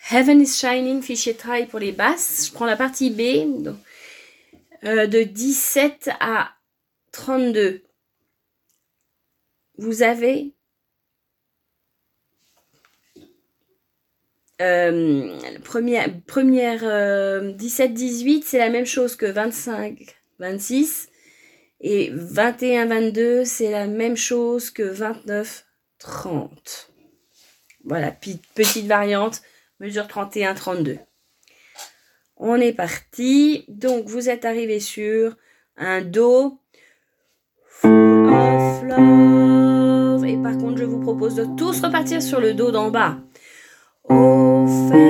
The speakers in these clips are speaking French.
Heaven is shining, fichier trail pour les basses. Je prends la partie B, donc, de 17 à 32. Vous avez première 17-18, c'est la même chose que 25-26. Et 21-22, c'est la même chose que 29-30. Voilà, petite variante, mesure 31-32. On est parti. Donc, vous êtes arrivé sur un Do full of love. Et par contre, je vous propose de tous repartir sur le Do d'en bas. Oh,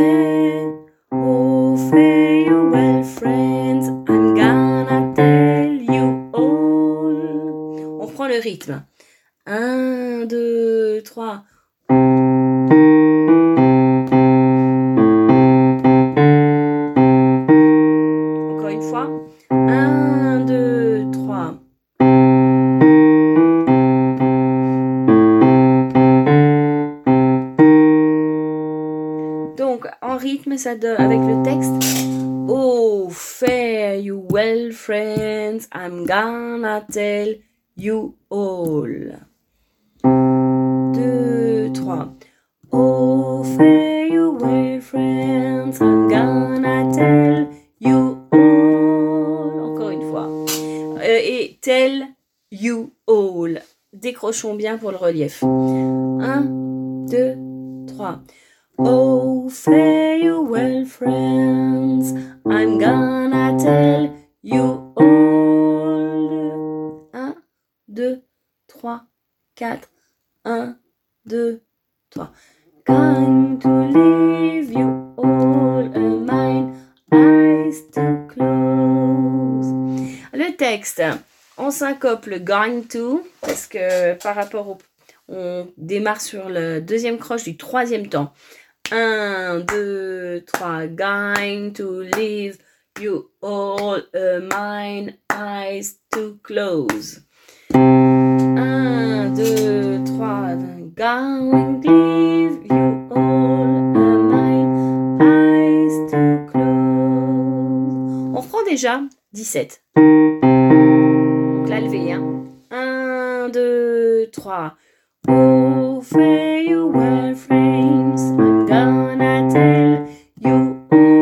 farewell, friends, I'm gonna tell you all. On reprend le rythme. 1, 2, 3. Encore une fois. 1, 2, 3. Donc, en rythme, ça donne avec le texte. Oh, fare you well, friends, I'm gonna tell you all. 2, 3. Oh, fare you well, friends, I'm gonna tell you all. Encore une fois. Et tell you all. Décrochons bien pour le relief. 1, 2, 3. Oh, fare you well, friends, I'm gonna tell you all. 1, 2, 3, 4. 1, 2, 3. Going to leave you all a mine, eyes to close. Le texte, on syncope le going to, parce que par rapport au... On démarre sur le deuxième croche du troisième temps. 1, 2, 3. Going to leave you all a mine, eyes to close. 1, 2, 3. Going to leave you all a mine, eyes to close. On reprend déjà 17. Donc la levée, hein. 1, 2, 3. Oh, fare you well, friends, I'm gonna tell you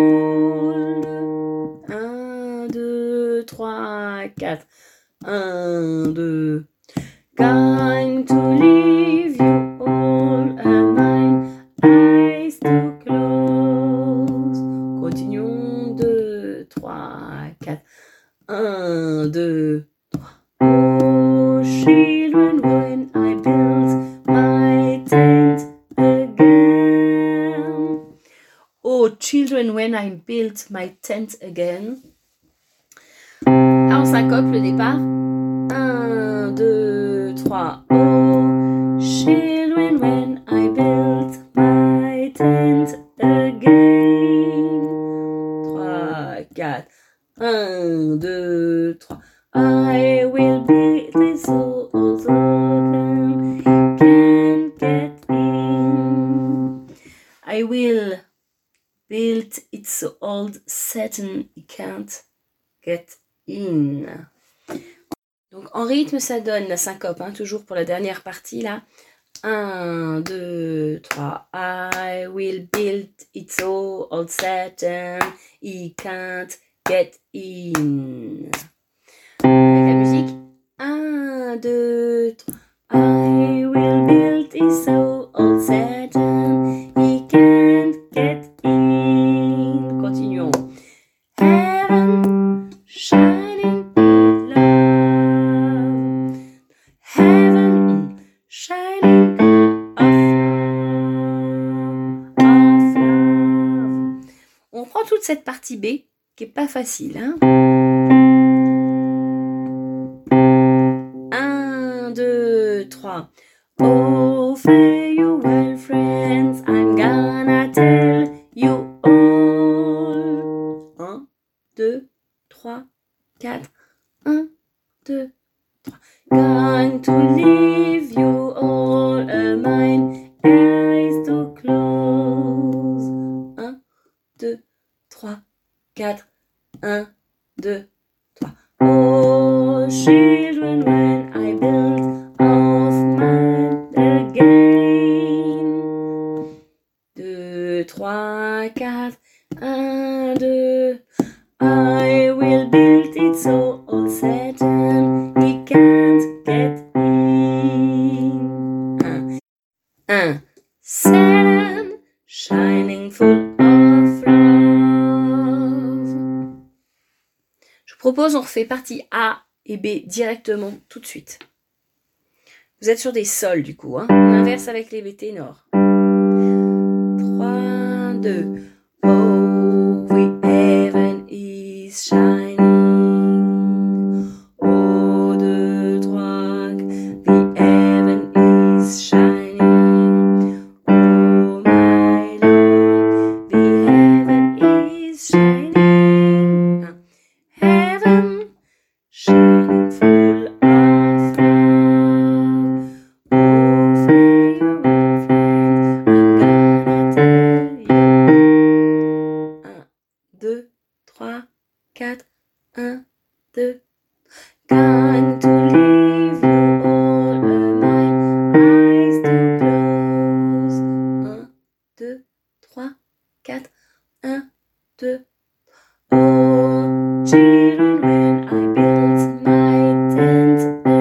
all. 1, 2, 3, 4. 1, 2. Going to leave you all a mine, eyes to close. Continuons. 2, 3, 4. 1, 2, 3. Oh, children, when I built my tent again. Oh, children, when I built my tent again. Là, on syncope le départ. 1, 2, 3. Oh, children, when I built my tent again. 3, 4. 1, 2, 3. I will build it so open can't get in. I will build it so old Satan can't get in. Donc en rythme ça donne la syncope, hein, toujours pour la dernière partie là. 1, 2, 3. I will build it so old Satan he can't get in. Avec la musique. 1, 2, 3. I will build it so old Satan he can't get in. Continuons. Heaven shining with love. Heaven shining of love. On prend toute cette partie B qui est pas facile, hein. 1, 2, 3. Oh, fare you well, friends, I'm gonna tell you all. 1, 2, 3, 4. 1, 2, 3. Going to leave you all a mine, eyes to close. 1, 3, 4, 1, 2, 3. Oh, children, when I build of mine again. 2, 3, 4, 1, 2. I will build it so old Satan he can't get in. 1. Satan, shining full of love. Je propose on refait partie A et B directement tout de suite. Vous êtes sur des sols du coup. On inverse avec les V ténors. 3, 2. Oh, the heaven is shining. Oh, 2, 3. The heaven is shining. Oh, my Lord, the heaven is shining. Heaven shining full of love. Oh, farewell, friend, I'm gonna tell you. 1, 2, 3, 4, 1, 2. Going to leave you all my eyes to close. 1, 2, 3, 4, 1, 2. Oh, children, when I built my tent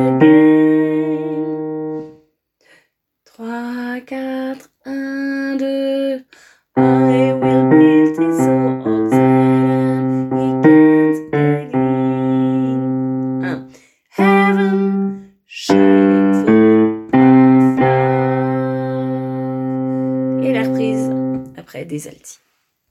again. 3, 4, 1, 2. I will build it so old Satan he can't get in. 1. Heaven shining full of love. Et la reprise après des altis.